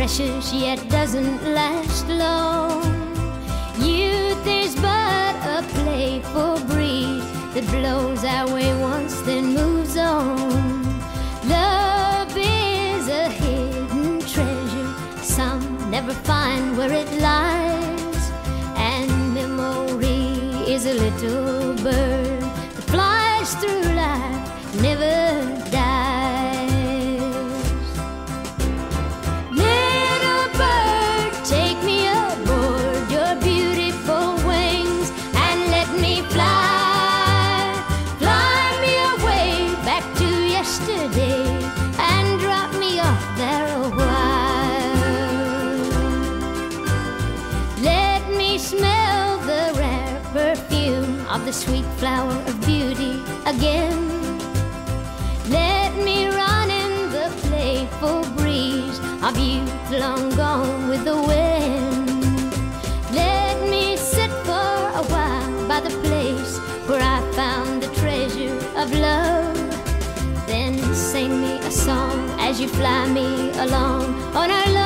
precious yet doesn't last long. Youth is but a playful breeze that blows our way once then moves on. Love is a hidden treasure, some never find where it lies. And memory is a little bird that flies through life, never dies. Little bird, take me aboard your beautiful wings and let me fly. Fly me away back to yesterday and drop me off there a while. Let me smell the rare perfume of the sweet flower of beauty again. Let me run in the playful breeze of youth long gone with the wind. Let me sit for a while by the place where I found the treasure of love. Then sing me a song as you fly me along on our love.